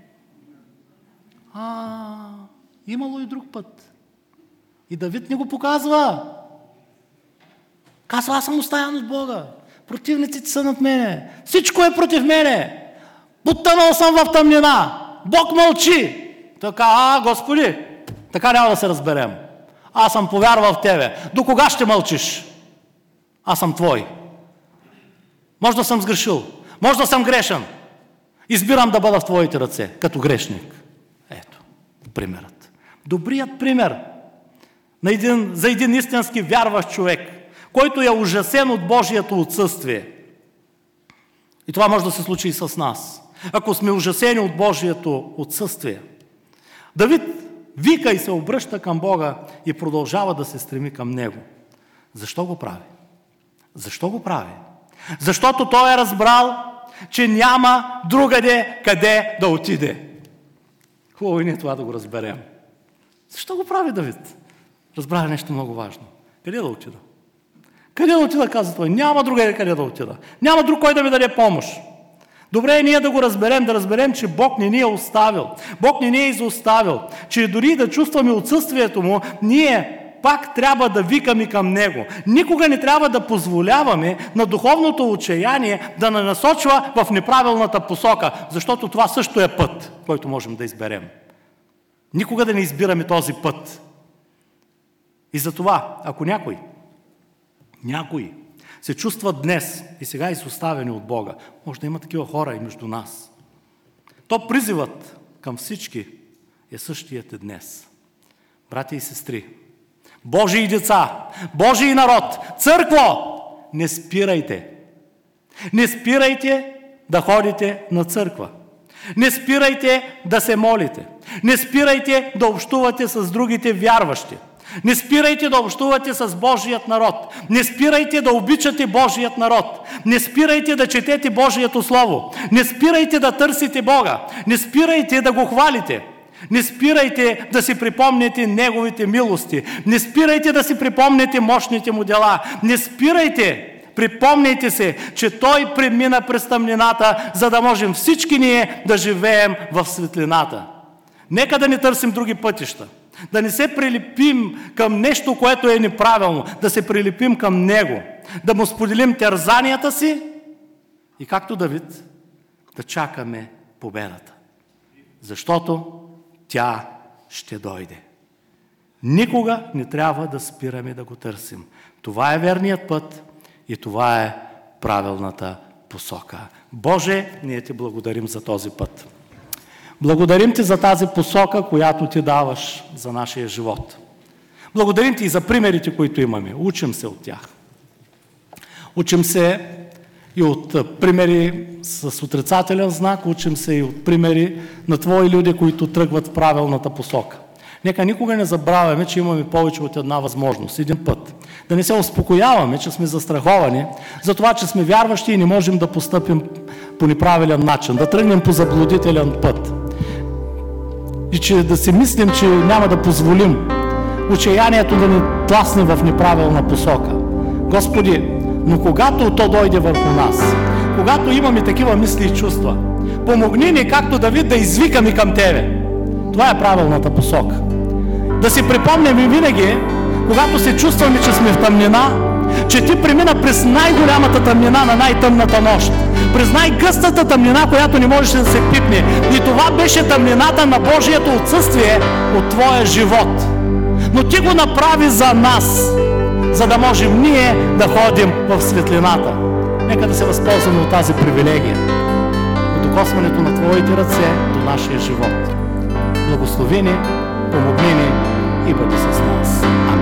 Имало и друг път. И Давид не го показва. Казва, аз съм оставен от Бога. Противниците са над мене. Всичко е против мене. Потънал съм в тъмнина. Бог мълчи. Така, Господи, така няма да се разберем. Аз съм повярвал в Тебе. До кога ще мълчиш? Аз съм Твой. Може да съм сгрешил. Може да съм грешен. Избирам да бъда в Твоите ръце, като грешник. Ето, примерът. Добрият пример за един истински вярващ човек, който е ужасен от Божието отсъствие. И това може да се случи и с нас. Ако сме ужасени от Божието отсъствие. Давид вика и се обръща към Бога и продължава да се стреми към Него. Защо го прави? Защо го прави? Защото той е разбрал, че няма другаде къде да отиде. Хубаво и ние това да го разберем. Защо го прави Давид? Разбра нещо много важно. Къде да отида? Къде да отида, каза той? Няма друга къде да отида. Няма друг кой да ми даде помощ. Добре е ние да го разберем, че Бог не ни е оставил. Бог не ни е изоставил. Че дори да чувстваме отсъствието Му, ние пак трябва да викаме към Него. Никога не трябва да позволяваме на духовното отчаяние да ни насочва в неправилната посока, защото това също е път, който можем да изберем. Никога да не избираме този път. И затова, ако някой се чувства днес и сега изоставени от Бога, може да има такива хора и между нас, то призивът към всички е същият и днес. Братя и сестри, Божии деца, Божий народ, църкво, не спирайте. Не спирайте да ходите на църква. Не спирайте да се молите. Не спирайте да общувате с другите вярващи. Не спирайте да общувате с Божият народ. Не спирайте да обичате Божият народ. Не спирайте да четете Божието Слово. Не спирайте да търсите Бога. Не спирайте да го хвалите. Не спирайте да си припомняте Неговите милости. Не спирайте да си припомняте мощните Му дела. Не спирайте. Припомняйте се, че Той премина през тъмнината, за да можем всички ние да живеем в светлината. Нека да не търсим други пътища. Да не се прилепим към нещо, което е неправилно. Да се прилепим към Него. Да Му споделим терзанията си и както Давид да чакаме победата. Защото тя ще дойде. Никога не трябва да спираме да го търсим. Това е верният път и това е правилната посока. Боже, ние Ти благодарим за този път. Благодарим Ти за тази посока, която Ти даваш за нашия живот. Благодарим Ти и за примерите, които имаме. Учим се от тях. Учим се и от примери с отрицателен знак, учим се и от примери на Твои люди, които тръгват в правилната посока. Нека никога не забравяме, че имаме повече от една възможност, един път. Да не се успокояваме, че сме застраховани за това, че сме вярващи и не можем да постъпим по неправилен начин, да тръгнем по заблудителен път. И че да си мислим, че няма да позволим отчаянието да ни тласне в неправилна посока. Господи, но когато то дойде върху нас, когато имаме такива мисли и чувства, помогни ни, както Давид, да извикаме към Тебе. Това е правилната посока. Да си припомняме винаги, когато се чувстваме, че сме в тъмнина, че Ти премина през най-голямата тъмнина на най-тъмната нощ, през най-гъстата тъмнина, която не можеше да се пипне. И това беше тъмнината на Божието отсъствие от Твоя живот. Но Ти го направи за нас, за да можем ние да ходим в светлината. Нека да се възползваме от тази привилегия, от докосването на Твоите ръце до нашия живот. Благослови ни, помогни ни и бъди с нас. Амин.